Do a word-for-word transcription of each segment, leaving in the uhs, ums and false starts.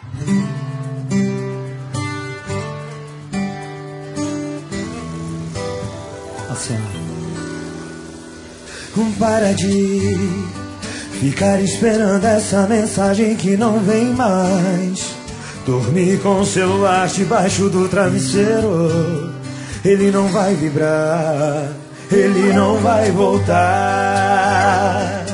Assim, ó. Para de ficar esperando essa mensagem que não vem mais. Dormir com o celular debaixo do travesseiro. Ele não vai vibrar, ele não vai voltar.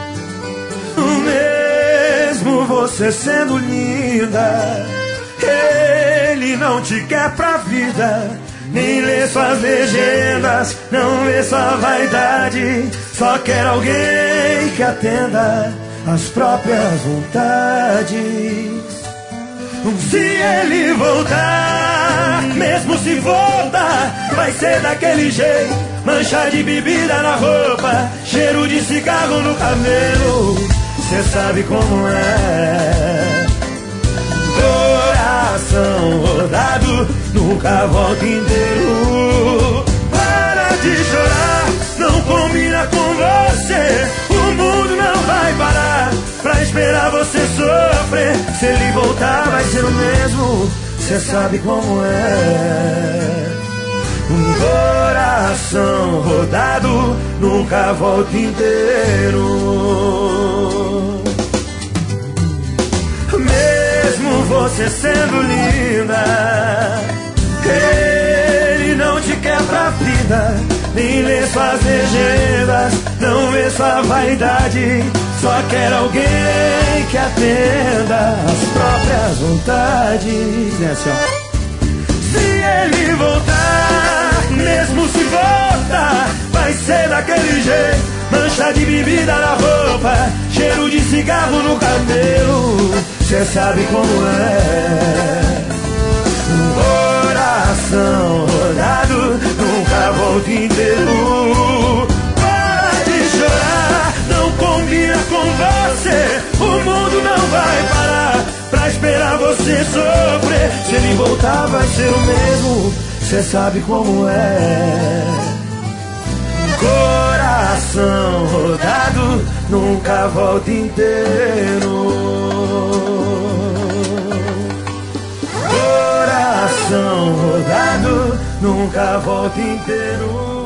Mesmo você sendo linda, ele não te quer pra vida. Nem lê suas legendas, não vê sua vaidade. Só quer alguém que atenda às próprias vontades. Se ele voltar, mesmo se voltar, vai ser daquele jeito. Mancha de bebida na roupa, cheiro de cigarro no cabelo. Cê sabe como é. Coração rodado, nunca volta inteiro. Para de chorar, não combina com você. O mundo não vai parar pra esperar você sofrer. Se ele voltar vai ser o mesmo, cê sabe como é. Um coração rodado, nunca volta inteiro. Mesmo você sendo linda, ele não te quer pra vida. Nem lê suas legendas, não vê sua vaidade. Só quer alguém que atenda às próprias vontades. É assim, ó. Se ele voltar, mesmo se voltar, vai ser daquele jeito. Mancha de bebida na roupa, cheiro de cigarro no cabelo. Cê sabe como é. Um coração rodado, nunca volta inteiro. Para de chorar, não combina com você. O mundo não vai parar pra esperar você sofrer. Se ele voltar vai ser o mesmo, cê sabe como é. Coração rodado, nunca volta inteiro. Coração rodado, nunca volta inteiro.